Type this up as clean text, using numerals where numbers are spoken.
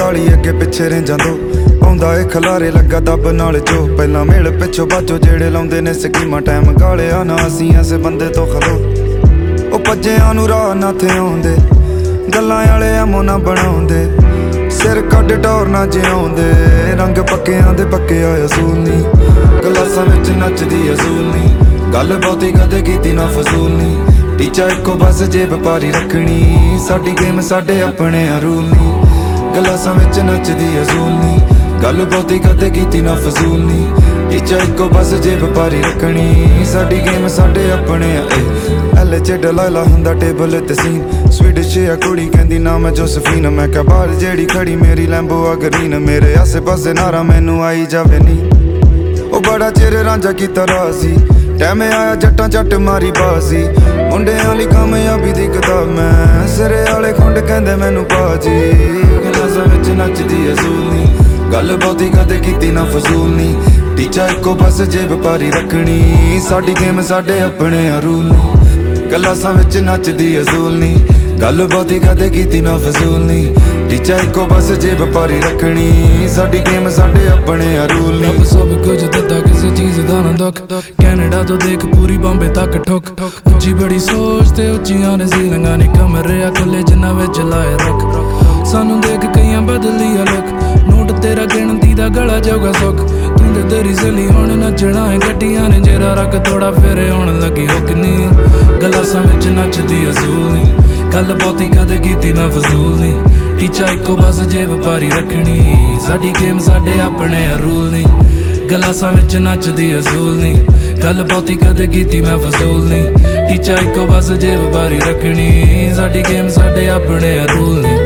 ਕਾਲੀ ਅੱਗੇ ਪਿੱਛੇ ਰੇਂਜਾਂ ਤੋਂ ਆਉਂਦਾ ਏ ਖਲਾਰੇ ਲੱਗਾ ਦੱਬ ਨਾਲ ਜੋ ਪਹਿਲਾਂ ਮੇਲ ਪਿੱਛੋਂ ਬਾਜੋ ਜਿਹੜੇ ਲਾਉਂਦੇ ਨੇ ਸਕੀਮਾਂ ਟਾਈਮ ਗਾਲਿਆ ਨਾ ਅਸੀਂ ਐਸੇ ਬੰਦੇ ਤੋਂ ਖਲੋ ਉਹ ਭੱਜਿਆਂ ਨੂੰ ਰਾਹ ਨਾ ਥੇ ਆਉਂਦੇ ਗੱਲਾਂ ਵਾਲੇ ਐਮੋ ਨਾ ਬਣਾਉਂਦੇ ਸਿਰ ਕੱਢ ਟੌਰ ਨਾ ਜਿਉਂਦੇ ਰੰਗ ਪੱਕਿਆਂ ਦੇ ਪੱਕਿਆ ਅਸੂਲ ਨੀ ਗਲਾਸਾਂ ਵਿੱਚ ਨੱਚਦੀ ਅਸੂਲ ਨੀ ਗੱਲ ਬਹੁਤੀ ਕਦੇ ਕੀਤੀ ਨਾ ਫਜ਼ੂਲ ਨੀ ਟੀਚਾ ਇੱਕੋ ਬਸ ਜੇਬ ਭਾਰੀ ਰੱਖਣੀ ਸਾਡੀ ਗੇਮ ਸਾਡੇ ਆਪਣੇ ਰੂਲ ਨੀ ਗਲਾਸਾਂ ਵਿੱਚ ਨੱਚਦੀ ਅਸੂਲ ਨੀ ਗੱਲ ਬਹੁਤੀ ਕਦੇ ਕੀਤੀ ਨਾ ਫਜ਼ੂਲ ਨੀ ਟੀਚਾ ਇੱਕੋ ਬਸ ਜੇਬ ਭਾਰੀ ਰੱਖਣੀ ਸਾਡੀ ਗੇਮ ਸਾਡੇ ਆਪਣੇ ਐਲ ਚ ਡਲਾਲਾ ਹੁੰਦਾ ਟੇਬਲ ਤੇ ਸੀਨ ਸਵੀਡਿਸ਼ ਆ ਕੁੜੀ ਕਹਿੰਦੀ ਨਾ ਮੈਂ ਜੋਸਫੀਨ ਮੈਂ ਕਿਹਾ ਬਾਹਰ ਜਿਹੜੀ ਖੜੀ ਮੇਰੀ ਲੈਂਬੋ ਆ ਗਰੀਨ ਮੇਰੇ ਆਸੇ ਪਾਸੇ ਨਾਰਾ ਮੈਨੂੰ ਆਈ ਜਾਵੇ ਨੀ ਉਹ ਬੜਾ ਚਿਰ ਰਾਂਝਾ ਕੀਤਾ ਰਾਹ ਸੀ ਟਾਈਮ ਆਇਆ ਜੱਟਾਂ ਜੱਟ ਮਾਰੀ ਬਾਜ਼ੀ ਮੁੰਡਿਆਂ ਲਈ ਕਾਮਯਾਬੀ ਦੀ ਕਿਤਾਬ ਮੈਂ ਸਿਰੇ ਵਾਲੇ ਖੁੰਡ ਕਹਿੰਦੇ ਮੈਨੂੰ ਬਾਜੀ ਗਲਾਸਾਂ ਵਿੱਚ ਨੱਚਦੀ ਅਸੂਲ ਨੀ ਗੱਲ ਬਹੁਤੀ ਕਦੇ ਕੀਤੀ ਨਾ ਫਜ਼ੂਲ ਨੀ ਟੀਚਾ ਇੱਕੋ ਬਸ ਜੇਬ ਭਾਰੀ ਰੱਖਣੀ ਸਾਡੀ ਗੇਮ ਸਾਡੇ ਆਪਣੇ ਰੂਲ ਨੀ ਗਲਾਸਾਂ ਵਿੱਚ ਨੱਚਦੀ ਅਸੂਲ ਨੀ ਗੱਲ ਬਹੁਤੀ ਕਦੇ ਕੀਤੀ ਨਾ ਫਜ਼ੂਲ ਨੀ ਟੀਚਾ ਇੱਕੋ ਬਸ ਜੇਬ ਭਾਰੀ ਰੱਖਣੀ ਸਾਡੀ ਗੇਮ ਸਾਡੇ ਆਪਣੇ ਰੂਲ ਨੀ ਰੱਬ ਸਭ ਕੁਝ ਦਿੱਤਾ ਕਿਸੇ ਚੀਜ਼ ਦਾ ਨਾ ਦੁੱਖ ਕੈਨੇਡਾ ਤੋਂ ਦੇਖ ਪੂਰੀ ਬੰਬੇ ਤੱਕ ਠੁੱਕ ਉੱਚੀ ਬੜੀ ਸੋਚ ਤੇ ਉੱਚੀਆਂ ਨੇ ਸੀਲਿੰਗਾਂ ਨੇ ਕਮਰੇ ਆ ਖੁੱਲੇ ਜਿਨ੍ਹਾਂ ਵਿੱਚ ਲਾਏ ਰੁੱਖ ਸਾਨੂੰ ਦੇਖ ਕਈਆਂ ਬਦਲੀ ਆ ਲੁੱਕ ਨੋਟ ਤੇਰਾ ਗਿਣਤੀ ਦਾ ਗਲਾ ਜਾਊਗਾ ਸੁੱਖ ਤੂੰ ਤੇ ਤੇਰੀ ਸਲੀ ਹੁਣ ਨੱਚਣਾ ਹੈ ਗੱਡੀਆਂ ਨੇ ਜਿਹੜਾ ਰੱਖ ਥੋੜਾ ਫੇਰੇ ਆਉਣ ਲੱਗੀ ਹੁੱਕ ਨੀ ਗਲਾਸਾਂ ਵਿੱਚ ਨੱਚਦੀ ਅਸੂਲ ਨੀ ਗੱਲ ਬਹੁਤੀ ਕਦੇ ਕੀਤੀ ਨਾ ਫਜ਼ੂਲ ਨੀ ਟੀਚਾ ਇੱਕੋ ਬਸ ਜੇਬ ਭਾਰੀ ਰੱਖਣੀ ਸਾਡੀ ਗੇਮ ਸਾਡੇ ਆਪਣੇ ਰੂਲ ਨੀ ਗਲਾਸਾਂ ਵਿੱਚ ਨੱਚਦੀ ਅਸੂਲ ਨੀ ਗੱਲ ਬਹੁਤੀ ਕਦੇ ਕੀਤੀ ਨਾ ਫਜ਼ੂਲ ਨੀ ਟੀਚਾ ਇੱਕੋ ਬਸ ਜੇਬ ਭਾਰੀ ਰੱਖਣੀ ਸਾਡੀ ਗੇਮ ਸਾਡੇ ਆਪਣੇ ਰੂਲ ਨੀ